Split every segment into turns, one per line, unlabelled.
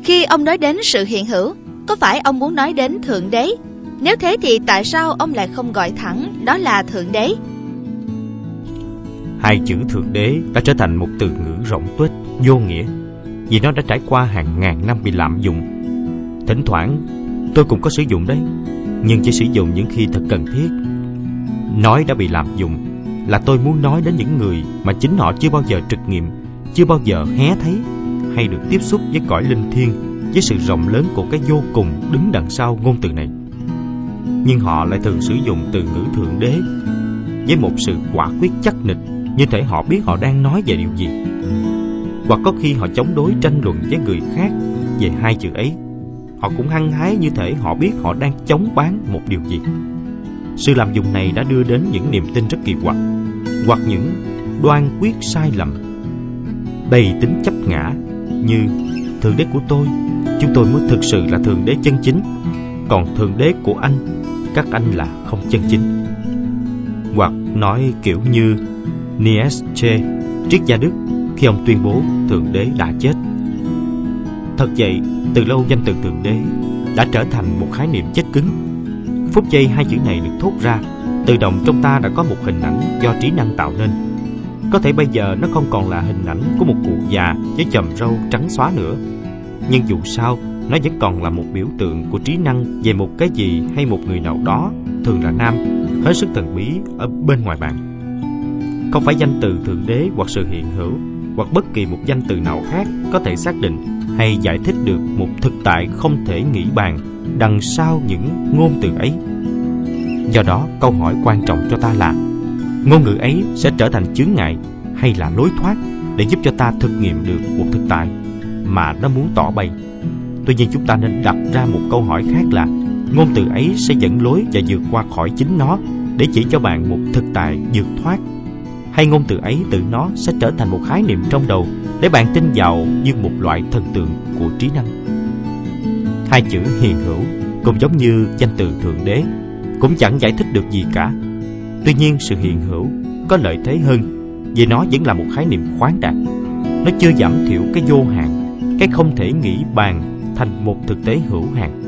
Khi ông nói đến sự hiện hữu, có phải ông muốn nói đến Thượng Đế? Nếu thế thì tại sao ông lại không gọi thẳng đó là Thượng Đế?
Hai chữ Thượng Đế đã trở thành một từ ngữ rỗng tuếch, vô nghĩa, vì nó đã trải qua hàng ngàn năm bị lạm dụng. Thỉnh thoảng tôi cũng có sử dụng đấy, nhưng chỉ sử dụng những khi thật cần thiết. Nói đã bị lạm dụng là tôi muốn nói đến những người mà chính họ chưa bao giờ trực nghiệm, chưa bao giờ hé thấy hay được tiếp xúc với cõi linh thiêng, với sự rộng lớn của cái vô cùng đứng đằng sau ngôn từ này. Nhưng họ lại thường sử dụng từ ngữ Thượng Đế với một sự quả quyết chắc nịch, như thể họ biết họ đang nói về điều gì. Hoặc có khi họ chống đối tranh luận với người khác về hai chữ ấy. Họ cũng hăng hái như thể họ biết họ đang chống bán một điều gì. Sự lạm dụng này đã đưa đến những niềm tin rất kỳ quặc, hoặc những đoan quyết sai lầm đầy tính chấp ngã, như Thượng Đế của chúng tôi mới thực sự là Thượng Đế chân chính, còn Thượng Đế của anh, các anh là không chân chính. Hoặc nói kiểu như Nietzsche, triết gia Đức, khi ông tuyên bố Thượng Đế đã chết. Thật vậy, từ lâu danh từ Thượng Đế đã trở thành một khái niệm chết cứng. Phút giây hai chữ này được thốt ra, tự động trong ta đã có một hình ảnh do trí năng tạo nên. Có thể bây giờ nó không còn là hình ảnh của một cụ già với chòm râu trắng xóa nữa, nhưng dù sao nó vẫn còn là một biểu tượng của trí năng về một cái gì hay một người nào đó, thường là nam, hết sức thần bí ở bên ngoài bạn. Không phải danh từ Thượng Đế hoặc sự hiện hữu hoặc bất kỳ một danh từ nào khác có thể xác định hay giải thích được một thực tại không thể nghĩ bàn đằng sau những ngôn từ ấy. Do đó, câu hỏi quan trọng cho ta là ngôn ngữ ấy sẽ trở thành chướng ngại hay là lối thoát để giúp cho ta thực nghiệm được một thực tại mà nó muốn tỏ bày. Tuy nhiên, chúng ta nên đặt ra một câu hỏi khác là ngôn từ ấy sẽ dẫn lối và vượt qua khỏi chính nó để chỉ cho bạn một thực tại vượt thoát, hay ngôn từ ấy tự nó sẽ trở thành một khái niệm trong đầu để bạn tin vào như một loại thần tượng của trí năng. Hai chữ hiện hữu cũng giống như danh từ Thượng Đế, cũng chẳng giải thích được gì cả. Tuy nhiên, sự hiện hữu có lợi thế hơn vì nó vẫn là một khái niệm khoáng đạt. Nó chưa giảm thiểu cái vô hạn, cái không thể nghĩ bàn thành một thực tế hữu hạn.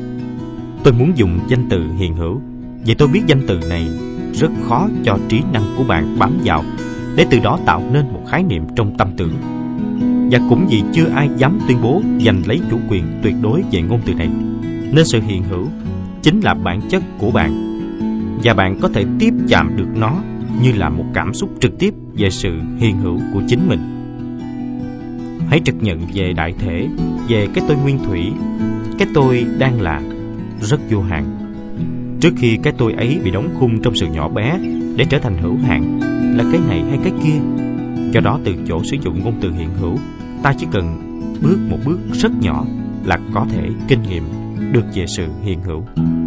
Tôi muốn dùng danh từ hiện hữu vì tôi biết danh từ này rất khó cho trí năng của bạn bám vào, để từ đó tạo nên một khái niệm trong tâm tưởng. Và cũng vì chưa ai dám tuyên bố giành lấy chủ quyền tuyệt đối về ngôn từ này, nên sự hiện hữu chính là bản chất của bạn, và bạn có thể tiếp chạm được nó như là một cảm xúc trực tiếp về sự hiện hữu của chính mình. Hãy trực nhận về đại thể, về cái tôi nguyên thủy, cái tôi đang là rất vô hạn, trước khi cái tôi ấy bị đóng khung trong sự nhỏ bé để trở thành hữu hạn, là cái này hay cái kia. Do đó, từ chỗ sử dụng ngôn từ hiện hữu, ta chỉ cần bước một bước rất nhỏ là có thể kinh nghiệm được về sự hiện hữu.